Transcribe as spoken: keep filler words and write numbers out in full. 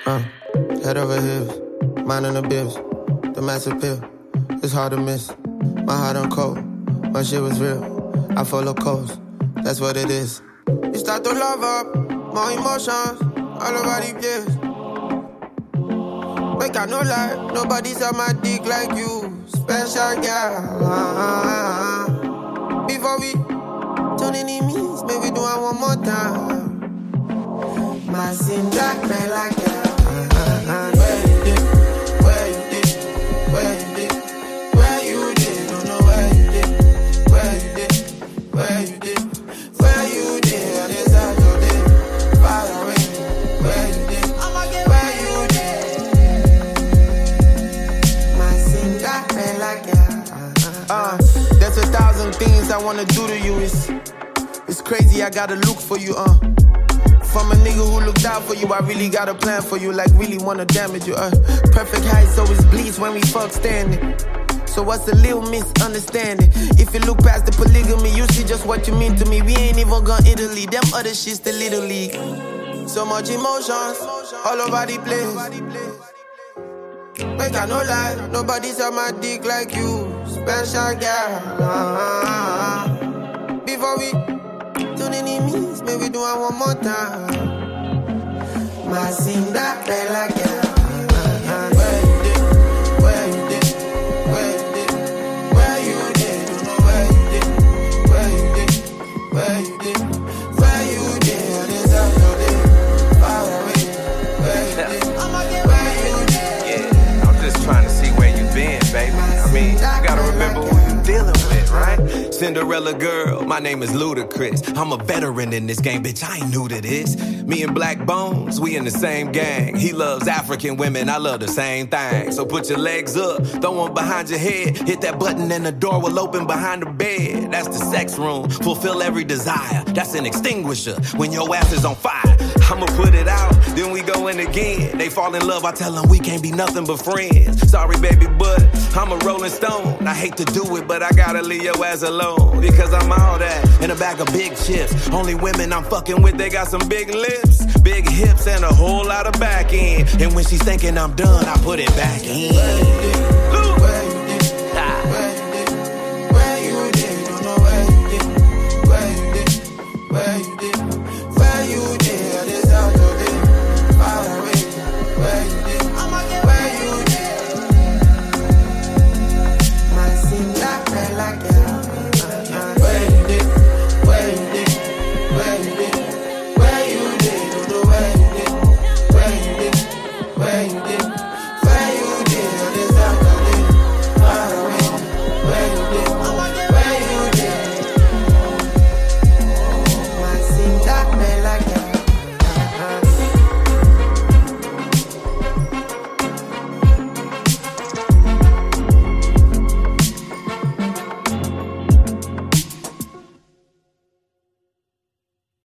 Uh, head over heels, minding the bills, the massive pill. It's hard to miss. My heart on cold, my shit was real. I follow codes, that's what it is. You start to love up, more emotions, all over the place. Make I no lie, nobody's on my dick like you. Special girl. Before we turn enemies, maybe do it one more time. My sin black man like that. Where you did, where you did, where you did, where you did, don't know where you did, where you did, where you did, where you did, on this side of it, far away, where you did, where you did. My sin black man like that. Uh, there's a thousand things I wanna do to you. It's, it's crazy, I gotta look for you, uh. From a nigga who looked out for you, I really got a plan for you, like really wanna damage you, uh. Perfect height, so it bleeds when we fuck standing. So what's a little misunderstanding? If you look past the polygamy, you see just what you mean to me. We ain't even gone Italy, them other shit's the little league. So much emotions, all over the place. Make I no lie, nobody's on my dick like you. Special girl. uh-huh. Before we turn enemies, maybe do it one more time. My sin that felt like yeah. uh-huh. Where you did, where you did, where you did, where you did, don't know where you did, where you did, where you did, where you did, on this out your day, far away, where you did, where you did. Yeah, I'm just trying to see where you been, baby. I mean, you gotta remember who you dealing with, right? Cinderella girl, my name is Ludacris. I'm a veteran in this game, bitch, I ain't new to this. Me and Black Bones, we in the same gang. He loves African women, I love the same thing. So put your legs up, throw them behind your head. Hit that button and the door will open behind the bed. That's the sex room, fulfill every desire. That's an extinguisher when your ass is on fire. I'ma put it out, then we go in again. They fall in love, I tell them we can't be nothing but friends. Sorry baby, but I'm a rolling stone. I hate to do it, but I gotta leave your ass alone. Because I'm all that in a bag of big chips. Only women I'm fucking with, they got some big lips, big hips, and a whole lot of back end. And when she's thinking I'm done, I put it back in.